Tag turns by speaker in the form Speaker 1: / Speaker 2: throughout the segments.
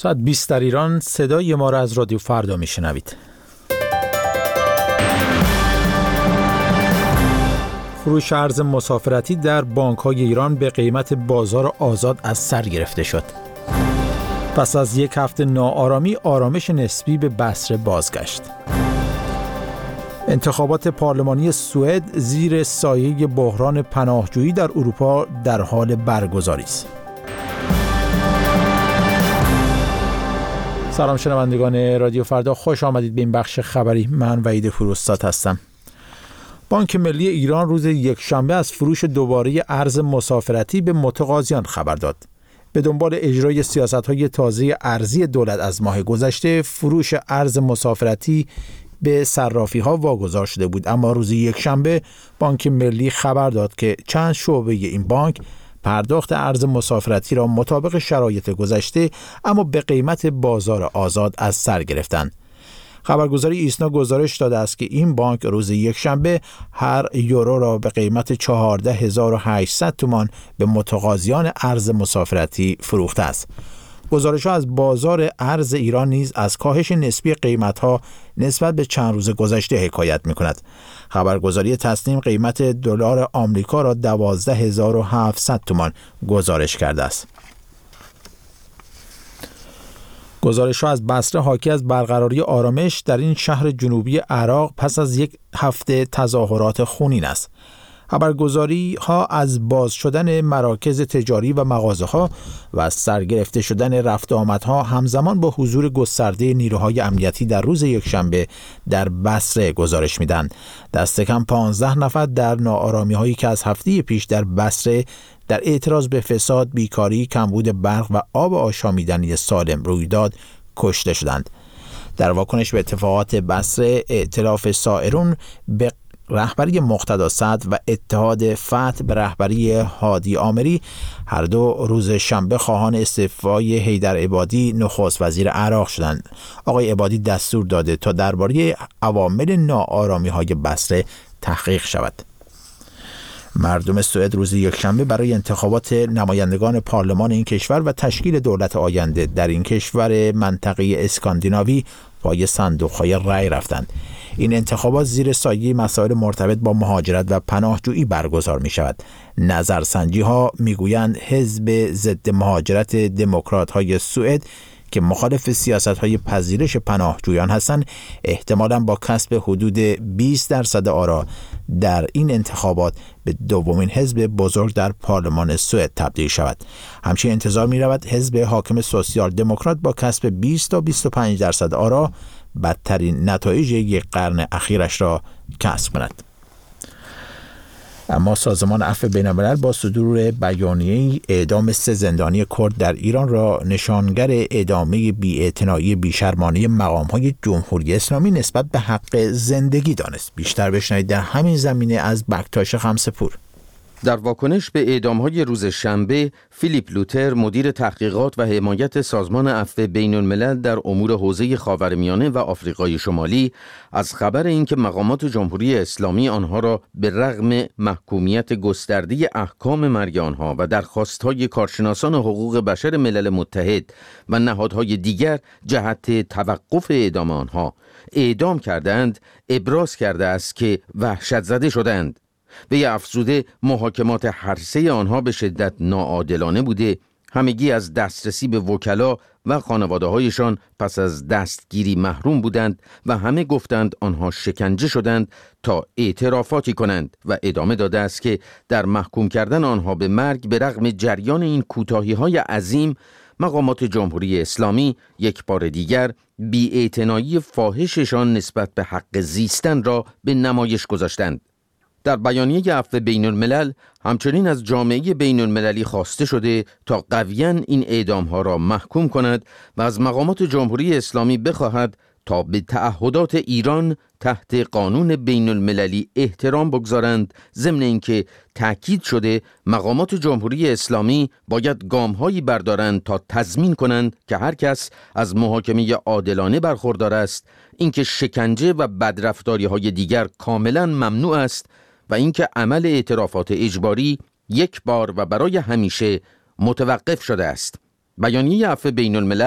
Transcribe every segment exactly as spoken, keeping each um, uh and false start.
Speaker 1: ساعت بیست در ایران. صدای ما را از رادیو فردا میشنوید. فروش ارز مسافرتی در بانک‌های ایران به قیمت بازار آزاد از سر گرفته شد. پس از یک هفته ناآرامی، آرامش نسبی به بصره بازگشت. انتخابات پارلمانی سوئد زیر سایه بحران پناهجویی در اروپا در حال برگزاری است. سلام شنوندگان رادیو فردا، خوش آمدید به این بخش خبری. من وحید فروستاد هستم. بانک ملی ایران روز یکشنبه از فروش دوباره ارز مسافرتی به متقاضیان خبر داد. به دنبال اجرای سیاست‌های تازه ارزی دولت از ماه گذشته، فروش ارز مسافرتی به صرافی‌ها واگذار شده بود، اما روز یکشنبه بانک ملی خبر داد که چند شعبه این بانک پرداخت ارز مسافرتی را مطابق شرایط گذشته اما به قیمت بازار آزاد از سر گرفتند. خبرگزاری ایسنا گزارش داده است که این بانک روز یکشنبه هر یورو را به قیمت چهارده هزار و هشتصد تومان به متقاضیان ارز مسافرتی فروخته است. گزارش‌ها از بازار ارز ایران نیز از کاهش نسبی قیمت‌ها نسبت به چند روز گذشته حکایت می‌کند. خبرگزاری تسنیم قیمت دلار آمریکا را دوازده هزار و هفتصد تومان گزارش کرده است. گزارش‌ها از بصره حاکی از برقراری آرامش در این شهر جنوبی عراق پس از یک هفته تظاهرات خونین است. خبرگزاری ها از باز شدن مراکز تجاری و مغازه ها و از سرگرفته شدن رفت آمدها همزمان با حضور گسترده نیروهای امنیتی در روز یکشنبه در بصره گزارش میدن. دست کم پانزده نفر در ناآرامی هایی که از هفته پیش در بصره در اعتراض به فساد، بیکاری، کمبود برق و آب آشامیدنی سالم روی داد کشته شدند. در واکنش به اتفاقات بصره، ائتلاف سائرون به رهبری مقتدا صدر و اتحاد فتح به رهبری هادی آمری هر دو روز شنبه خواهان استعفای حیدر عبادی نخست وزیر عراق شدند. آقای عبادی دستور داده تا درباره عوامل ناآرامی‌های بصره تحقیق شود. مردم سوئد روز یکشنبه برای انتخابات نمایندگان پارلمان این کشور و تشکیل دولت آینده در این کشور منطقه اسکاندیناوی پای صندوق‌های رای رفتند. این انتخابات زیر سایه مسائل مرتبط با مهاجرت و پناهجویی برگزار می شود. نظرسنجی ها می گویند حزب ضد مهاجرت دموکرات های سوئد که مخالف سیاست های پذیرش پناهجویان هستند، احتمالاً با کسب حدود بیست درصد آرا در این انتخابات به دومین حزب بزرگ در پارلمان سوئد تبدیل شود. همچنین انتظار می رود حزب حاکم سوسیال دموکرات با کسب بیست تا بیست و پنج درصد آرا بدترین نتایج یک قرن اخیرش را کسب کند. اما سازمان عفو بین‌الملل با صدور بیانیه اعدام سه زندانی کرد در ایران را نشانگر ادامه بی‌اعتنایی بیشرمانه مقام‌های جمهوری اسلامی نسبت به حق زندگی دانست. بیشتر بشنوید در همین زمینه از بکتاش خمسه‌پور.
Speaker 2: در واکنش به اعدام‌های روز شنبه، فیلیپ لوتر مدیر تحقیقات و حمایت سازمان عفو بین‌الملل در امور حوزه خاورمیانه و آفریقای شمالی از خبر اینکه مقامات جمهوری اسلامی آنها را به رغم محکومیت گسترده احکام مرگ آنها و درخواست‌های کارشناسان حقوق بشر ملل متحد و نهادهای دیگر جهت توقف اعدام آنها اعدام کردند، ابراز کرده است که وحشت زده شدند. وی افزوده محاکمات هر سه آنها به شدت ناعادلانه بوده، همگی از دسترسی به وکلا و خانواده‌هایشان پس از دستگیری محروم بودند و همه گفتند آنها شکنجه شدند تا اعترافاتی کنند و ادامه داده است که در محکوم کردن آنها به مرگ به رغم جریان این کوتاهی‌های عظیم، مقامات جمهوری اسلامی یک بار دیگر بی‌اعتنایی فاحششان نسبت به حق زیستن را به نمایش گذاشتند. در بیانیه عفو بین الملل همچنین از جامعه بین المللی خواسته شده تا قویاً این اعدام‌ها را محکوم کند و از مقامات جمهوری اسلامی بخواهد تا به تعهدات ایران تحت قانون بین المللی احترام بگذارند، ضمن اینکه تأکید شده مقامات جمهوری اسلامی باید گام‌هایی بردارند تا تضمین کنند که هر کس از محاکمه عادلانه برخوردار است، اینکه شکنجه و بدرفتاری‌های دیگر کاملاً ممنوع است و اینکه عمل اعترافات اجباری یک بار و برای همیشه متوقف شده است. بیانیه عفو بین الملل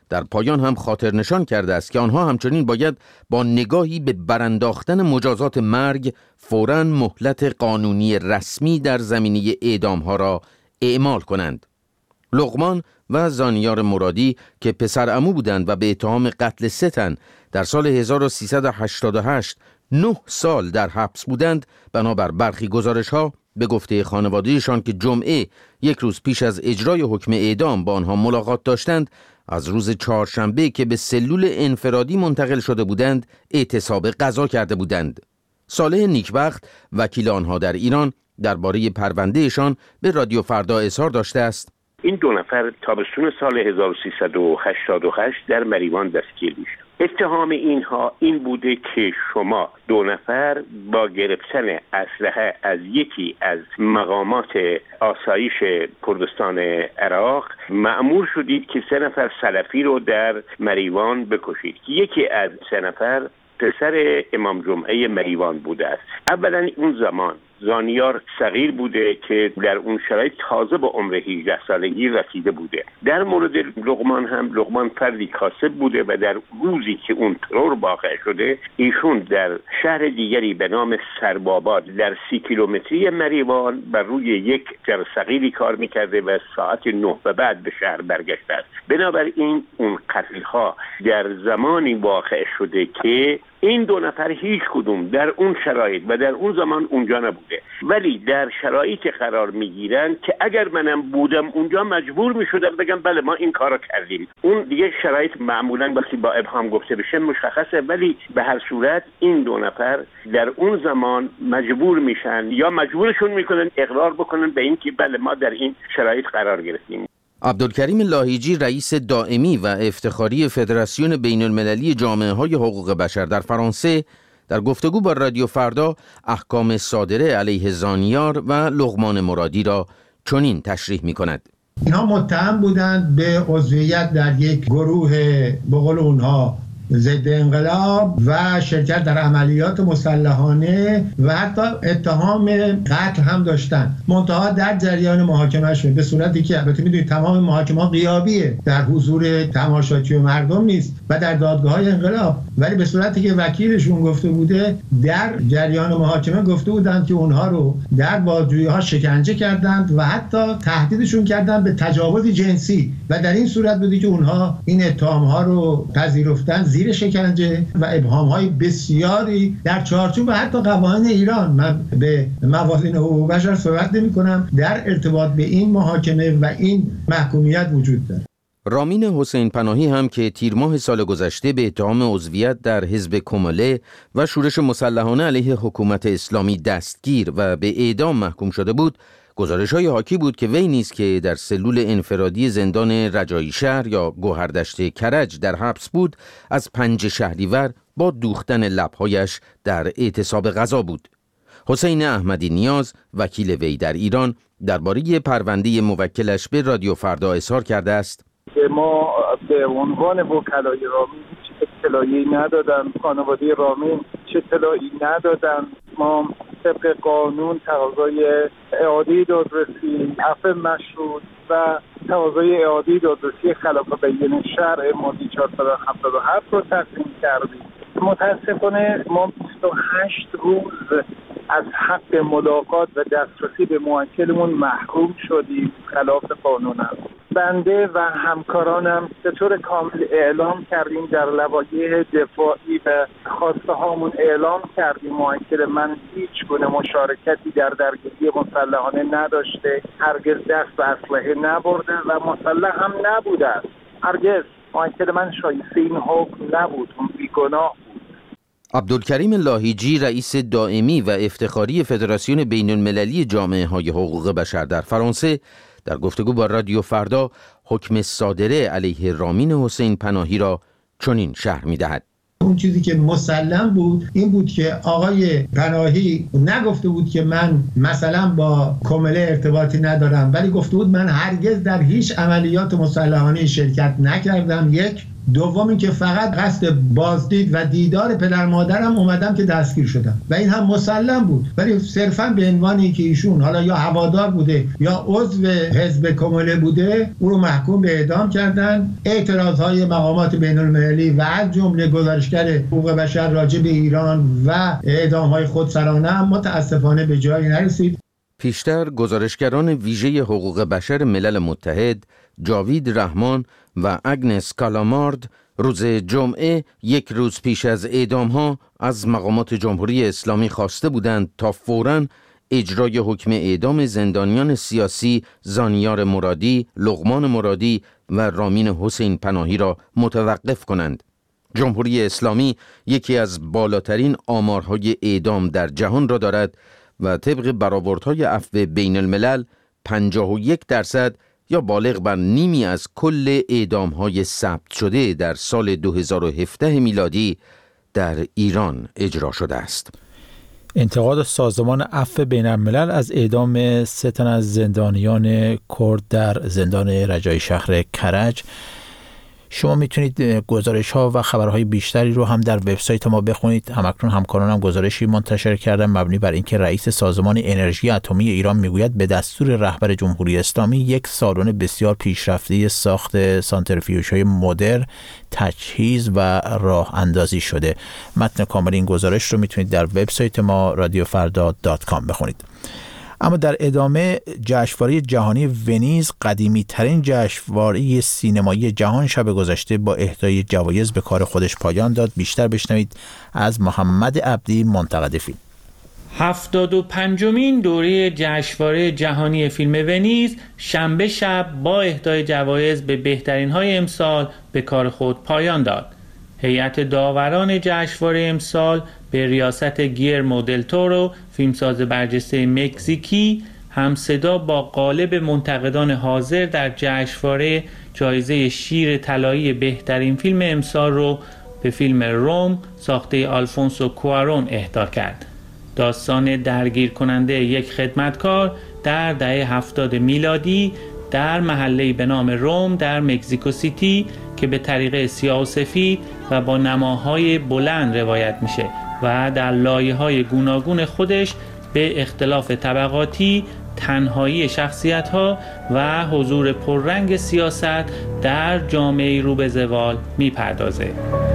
Speaker 2: در پایان هم خاطر نشان کرده است که آنها همچنین باید با نگاهی به برانداختن مجازات مرگ فوراً مهلت قانونی رسمی در زمینه اعدام‌ها را اعمال کنند. لقمان و زانیار مرادی که پسر عمو بودند و به اتهام قتل سه تن در سال هزار و سیصد و هشتاد و هشت نه سال در حبس بودند، بنابر برخی گزارش‌ها به گفته خانواده‌شان که جمعه یک روز پیش از اجرای حکم اعدام با آنها ملاقات داشتند، از روز چهارشنبه که به سلول انفرادی منتقل شده بودند اعتصاب غذا کرده بودند. صالح نیکبخت وکیل آنها در ایران درباره پروندهشان به رادیو فردا اظهار داشته است:
Speaker 3: این دو نفر تابستون سال هزار و سیصد و هشتاد و هشت در مریوان دستگیر شد. اتهام اینها این بوده که شما دو نفر با گرفتن اسلحه از یکی از مقامات آسایش کردستان عراق مأمور شدید که سه نفر سلفی رو در مریوان بکشید. یکی از سه نفر پسر امام جمعه مریوان بوده است. اولا اون زمان زانیار صغیر بوده که در اون شرایط تازه با عمر هجده سالگی رسیده بوده. در مورد لقمان هم لقمان فردی کاسب بوده و در روزی که اون ترور واقع شده ایشون در شهر دیگری به نام سرباباد در سی کیلومتری مریوان بر روی یک جر صغیری کار میکرده و ساعت نه و بعد به شهر برگشته است. بنابراین اون قتل‌ها در زمانی واقع شده که این دو نفر هیچ کدوم در اون شرایط و در اون زمان اونجا نبوده، ولی در شرایطی قرار میگیرن که اگر منم بودم اونجا مجبور میشدم بگم بله ما این کارو کردیم. اون دیگه شرایط معمولا وقتی با ابهام گفته بشه مشخصه، ولی به هر صورت این دو نفر در اون زمان مجبور میشن یا مجبورشون میکنن اقرار بکنن به این که بله ما در این شرایط قرار گرفتیم.
Speaker 2: عبدالکریم لاهیجی رئیس دائمی و افتخاری فدراسیون بین المللی جامعه‌های حقوق بشر در فرانسه در گفتگو با رادیو فردا احکام صادره علیه زانیار و لقمان مرادی را چنین تشریح می‌کند:
Speaker 4: اینها متهم بودند به عضویت در یک گروه به قول اونها ضد انقلاب و شرکت در عملیات مسلحانه و حتی اتهام قتل هم داشتند. منتها در جریان محاکمه شد به صورتی که البته میدونید تمام محاکمه غیابیه، در حضور تماشاچی و مردم نیست و در دادگاه‌های انقلاب، ولی به صورتی که وکیلشون گفته بوده در جریان محاکمه گفته بودند که اونها رو در بازجویی‌ها شکنجه کردند و حتی تهدیدشون کردند به تجاوز جنسی و در این صورت بودی که اونها این اتهام‌ها رو پذیرفتند زیر شکنجه و ابهام‌های بسیاری در چارچوب حتی قوانین ایران. من به موازین حقوق بشر صحبت نمی‌کنم، در ارتباط به این محاکمه و این محکومیت وجود داره.
Speaker 2: رامین حسین پناهی هم که تیر ماه سال گذشته به اتهام عضویت در حزب کمله و شورش مسلحانه علیه حکومت اسلامی دستگیر و به اعدام محکوم شده بود، گزارش‌های حاکی بود که وی نیز که در سلول انفرادی زندان رجایی شهر یا گوهردشت کرج در حبس بود، از پنج شهریور با دوختن لب‌هایش در اعتصاب غذا بود. حسین احمدی نیاز وکیل وی در ایران درباره پرونده موکلش به رادیو فردا اظهار کرده است:
Speaker 5: ما به عنوان وکلای رامین هیچ اطلاعی ندادن، خانواده رامین چه اطلاعی ندادن. ما طبق قانون تقاضای اعاده دادرسی، عفو مشروط و تقاضای اعاده دادرسی خلاف بیان شرع ماده چهارصد و هفتاد و هفت رو تقدیم کردیم. متاسفانه ما بیست و هشت روز از حق ملاقات و دسترسی به موکلمون محروم شدیم، خلاف قانون است. بنده و همکارانم به طور کامل اعلام کردیم، در لوایح دفاعی و خواسته هامون اعلام کردیم موکل من هیچ گونه مشارکتی در درگیری مسلحانه نداشته، هرگز دست به اسلحه نبرده و مسلح هم نبوده است. هرگز موکل من شایسته این حکم نبود، اون بیگناه بود.
Speaker 2: عبدالکریم لاهیجی رئیس دائمی و افتخاری فدراسیون بین المللی جامعه‌های حقوق بشر در فرانسه در گفتگو با رادیو فردا حکم صادره علیه رامین حسین پناهی را چنین شرح می‌دهد:
Speaker 4: اون چیزی که مسلم بود این بود که آقای پناهی نگفته بود که من مثلا با کمله ارتباطی ندارم، ولی گفته بود من هرگز در هیچ عملیات مسلحانه شرکت نکردم. یک دوم این که فقط قصد بازدید و دیدار پدر مادرم اومدم که دستگیر شدم و این هم مسلم بود، ولی صرفا به عنوانی که ایشون حالا یا هوادار بوده یا عضو حزب کمونه بوده او رو محکوم به اعدام کردن. اعتراضهای مقامات بین المللی و از جمله گزارشگر حقوق بشر راجع به ایران و اعدام‌های خودسرانه هم متاسفانه به جایی نرسید.
Speaker 2: پیشتر گزارشگران ویژه حقوق بشر ملل متحد جاوید رحمان و اگنس کالامارد روز جمعه یک روز پیش از اعدام‌ها از مقامات جمهوری اسلامی خواسته بودند تا فوراً اجرای حکم اعدام زندانیان سیاسی زانیار مرادی، لقمان مرادی و رامین حسین پناهی را متوقف کنند. جمهوری اسلامی یکی از بالاترین آمارهای اعدام در جهان را دارد و طبق برآوردهای عفو بین الملل پنجاه و یک درصد یا بالغ بر نیمی از کل اعدام‌های ثبت شده در سال دو هزار و هفده میلادی در ایران اجرا شده است.
Speaker 1: انتقاد سازمان عفو بین الملل از اعدام سه تن از زندانیان کرد در زندان رجایی شهر کرج. شما میتونید گزارش ها و خبرهای بیشتری رو هم در وبسایت ما بخونید. همکنون همکارانم هم گزارشی منتشر کردن مبنی بر اینکه رئیس سازمان انرژی اتمی ایران میگوید به دستور رهبر جمهوری اسلامی یک سالن بسیار پیشرفته ساخت سانتریفیوژهای مدرن تجهیز و راه اندازی شده. متن کامل این گزارش رو میتونید در وبسایت ما رادیو فردا دات کام بخونید. اما در ادامه جشنواره جهانی ونیز، قدیمی ترین جشنواره سینمایی جهان، شب گذشته با اهدای جوایز به کار خودش پایان داد. بیشتر بشنوید از محمد عبدی، منتقد فیلم.
Speaker 6: هفتاد و پنجمین دوره جشنواره جهانی فیلم ونیز شنبه شب با اهدای جوایز به بهترین های امسال به کار خود پایان داد. هیئت داوران جشنواره امسال به ریاست گیلرمو دل تورو، فیلمساز برجسته مکزیکی، همصدا با قالب منتقدان حاضر در جشنواره جایزه شیر طلایی بهترین فیلم امسال رو به فیلم روم ساخته آلفونسو کوارون اهدا کرد. داستان درگیر کننده یک خدمتکار در دهه هفتاد میلادی در محله‌ای به نام روم در مکزیکو سیتی که به طریق سیاه و سفید و با نماهای بلند روایت میشه و در لایه‌های گوناگون خودش به اختلاف طبقاتی، تنهایی شخصیت‌ها و حضور پررنگ سیاست در جامعه رو به زوال میپردازه.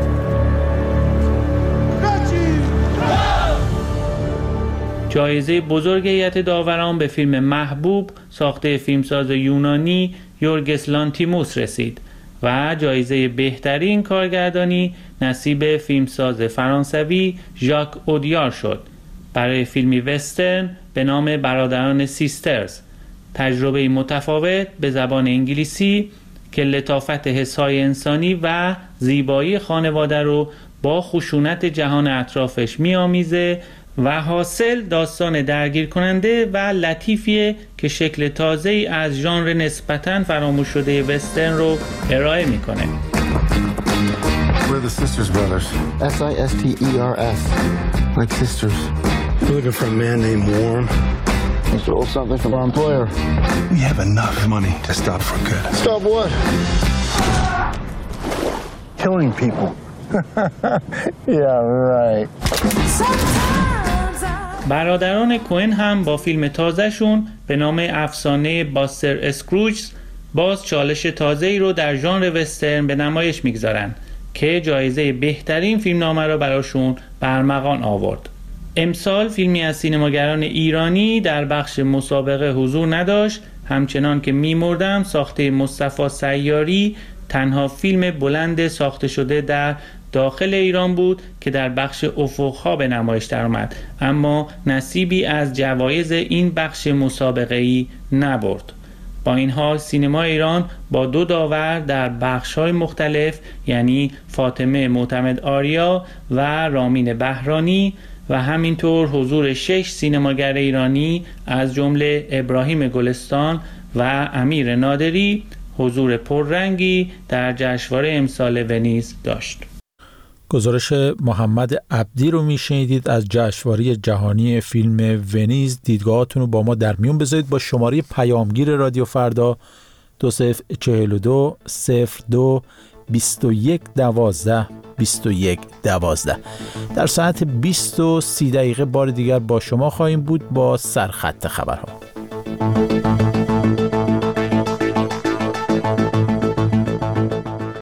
Speaker 6: جایزه بزرگ هیئت داوران به فیلم محبوب ساخته فیلمساز یونانی یورگس لانتیموس رسید و جایزه بهترین کارگردانی نصیب فیلمساز فرانسوی ژاک اودیار شد برای فیلمی وسترن به نام برادران سیسترز، تجربه متفاوت به زبان انگلیسی که لطافت حس‌های انسانی و زیبایی خانواده رو با خشونت جهان اطرافش می‌آمیزه و حاصل داستان درگیر کننده و لطیفیه که شکل تازه‌ای از ژانر نسبتاً فراموش شده وسترن رو ارائه میکنه.
Speaker 7: We're the Sisters Brothers. S I S T E R S. Like sisters. We're looking for a man named Warm. Let's roll something from our employer. We have enough money to stop for good. Stop what? Killing people. Yeah, right.
Speaker 6: برادران کوئن هم با فیلم تازهشون به نام افسانه باستر اسکروچ باز چالش تازه‌ای رو در ژانر وسترن به نمایش میگذارن که جایزه بهترین فیلمنامه رو براشون برمغان آورد. امسال فیلمی از سینماگران ایرانی در بخش مسابقه حضور نداشت، همچنان که میمردم ساخته مصطفی سیاری تنها فیلم بلند ساخته شده در داخل ایران بود که در بخش افق‌ها به نمایش درآمد، اما نصیبی از جوایز این بخش مسابقه‌ای نبرد. با این حال سینما ایران با دو داور در بخش‌های مختلف یعنی فاطمه معتمد آریا و رامین بهرانی و همینطور حضور شش سینماگر ایرانی از جمله ابراهیم گلستان و امیر نادری حضور پررنگی در جشنواره امسال ونیز داشت.
Speaker 1: گزارش محمد عبدی رو میشنیدید از جشنواره جهانی فیلم ونیز. دیدگاهاتون رو با ما در میون بذارید با شماره پیامگیر رادیو فردا دو صفر چهل و دو صفر دو بیست و یک دوازده بیست و یک دوازده. در ساعت بیست و سی دقیقه بار دیگر با شما خواهیم بود با سرخط خبرها.